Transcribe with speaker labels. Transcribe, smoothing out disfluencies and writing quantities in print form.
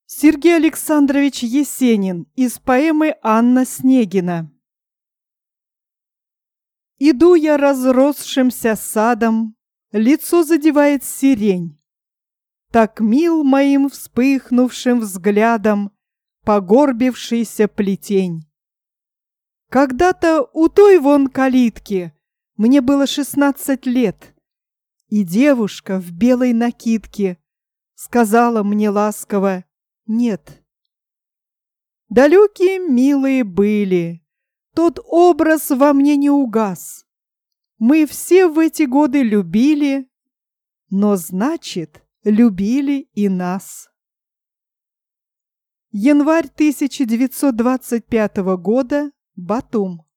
Speaker 1: Сергей Александрович Есенин из поэмы «Анна Снегина». Иду я разросшимся садом, лицо задевает сирень. Так мил моим вспыхнувшим взглядом погорбившийся плетень. Когда-то у той вон калитки мне было 16 лет, и девушка в белой накидке сказала мне ласково: «Нет». Далекие милые были, тот образ во мне не угас. Мы все в эти годы любили, но, значит, любили и нас. Январь 1925 года, Батум.